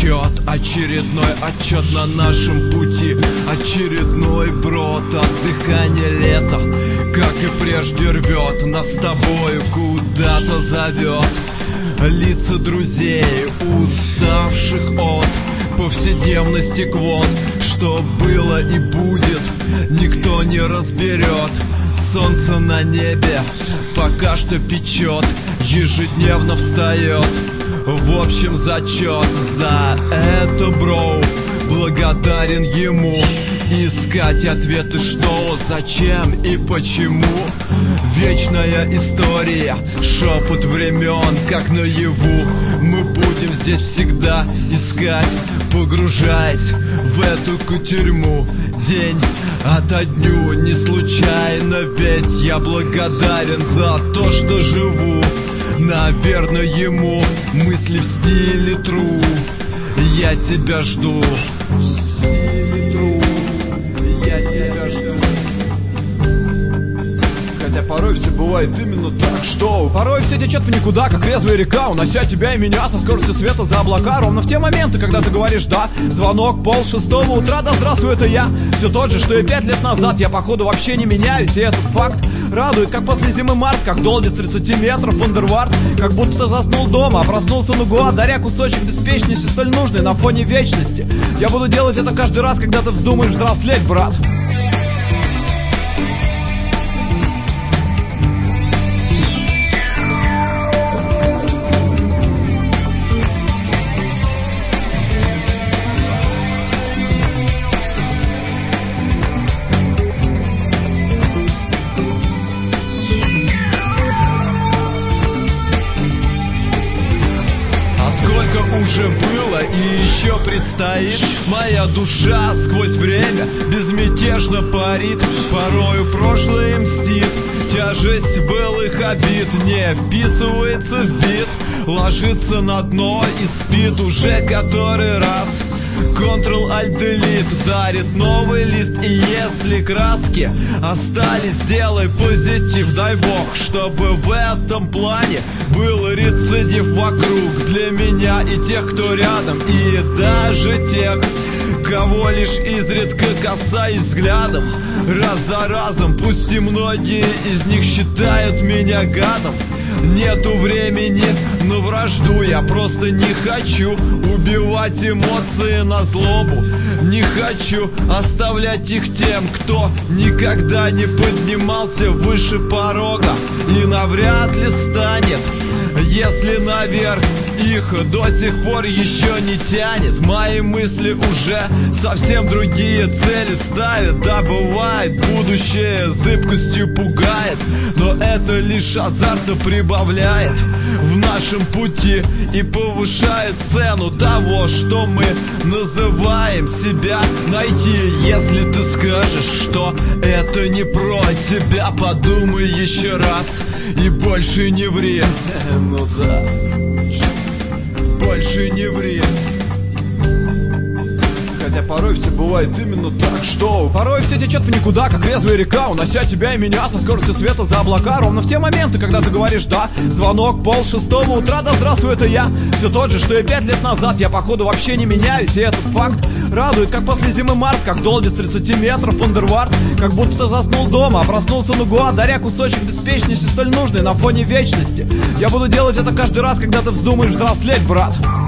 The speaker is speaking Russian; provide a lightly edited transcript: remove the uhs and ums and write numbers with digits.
отчет, очередной отчет на нашем пути. Очередной брод от дыхания лета, как и прежде рвет, нас с тобою куда-то зовет. Лица друзей, уставших от повседневности квот. Что было и будет, никто не разберет. Солнце на небе пока что печет, ежедневно встает. В общем, зачет за это, бро, благодарен ему. Искать ответы, что, зачем и почему. Вечная история, шепот времен, как наяву. Мы будем здесь всегда искать, погружаясь в эту кутерьму. День ото дню, не случайно, ведь я благодарен за то, что живу. Наверное, ему мысли в стиле true. Я тебя жду. Хотя порой все бывает именно так, что порой все течет в никуда, как резвая река, унося тебя и меня со скоростью света за облака. Ровно в те моменты, когда ты говоришь «да». Звонок 5:30 утра, да здравствуй, это я. Все тот же, что и 5 лет назад. Я походу вообще не меняюсь, и этот факт радует, как после зимы март, как долги с 30 метров Вандервард. Как будто ты заснул дома, а проснулся нугуа, даря кусочек беспечности, столь нужный на фоне вечности. Я буду делать это каждый раз, когда ты вздумаешь взрослеть, брат. Уже было и еще предстоит. Моя душа сквозь время безмятежно парит. Порою прошлое мстит. Тяжесть былых обид не вписывается в бит. Ложится на дно и спит уже который раз. Ctrl-Alt-Delete дарит новый лист. И если краски остались, сделай позитив. Дай бог, чтобы в этом плане был рецидив вокруг. Для меня и тех, кто рядом, и даже тех, кого лишь изредка касаюсь взглядом. Раз за разом, пусть и многие из них считают меня гадом. Нету времени на вражду, я просто не хочу убивать эмоции на злобу. Не хочу оставлять их тем, кто никогда не поднимался выше порога и навряд ли станет, если наверх их до сих пор еще не тянет. Мои мысли уже совсем другие цели ставят. Да, бывает, будущее зыбкостью пугает, но это лишь азарта прибавляет в нашем пути и повышает цену того, что мы называем себя. Найти, если ты скажешь, что это не про тебя, подумай еще раз и больше не ври. Ну да, больше не ври. Хотя порой все бывает именно так, что порой все течет в никуда, как резвая река, унося тебя и меня со скоростью света за облака. Ровно в те моменты, когда ты говоришь «да». Звонок 5:30 утра, да здравствуй, это я. Все тот же, что и 5 лет назад. Я походу вообще не меняюсь, и этот факт радует, как после зимы март, как долги с 30 метров Вандервард. Как будто ты заснул дома, а проснулся нугуа, даря кусочек беспечности, столь нужный на фоне вечности. Я буду делать это каждый раз, когда ты вздумаешь взрослеть, брат.